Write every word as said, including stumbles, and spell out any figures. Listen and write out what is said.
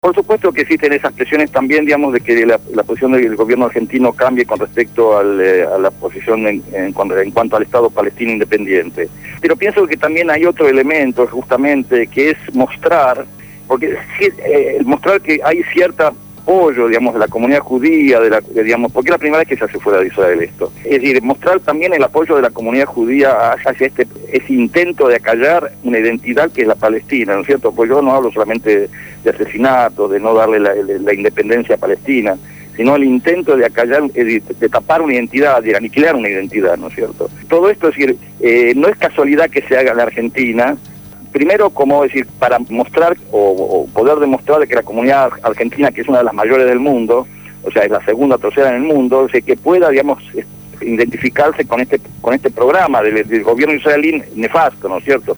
Por supuesto que existen esas presiones también, digamos, de que la, la posición del gobierno argentino cambie con respecto al, eh, a la posición en, en, cuanto, en cuanto al Estado palestino independiente. Pero pienso que también hay otro elemento, justamente, que es mostrar, porque eh, mostrar que hay cierta apoyo, digamos, de la comunidad judía, de la, de, digamos, porque es la primera vez que se hace fuera de Israel esto. Es decir, mostrar también el apoyo de la comunidad judía hacia este ese intento de acallar una identidad que es la Palestina, ¿no es cierto? Pues yo no hablo solamente de asesinatos, de no darle la, la, la independencia a Palestina, sino el intento de acallar, de, de tapar una identidad, de aniquilar una identidad, ¿no es cierto? Todo esto, es decir, eh, no es casualidad que se haga en la Argentina. Primero, como decir, para mostrar o, o poder demostrar que la comunidad argentina, que es una de las mayores del mundo, o sea, es la segunda o tercera en el mundo, o sea, que pueda, digamos, identificarse con este con este programa del, del gobierno israelí nefasto, ¿no es cierto?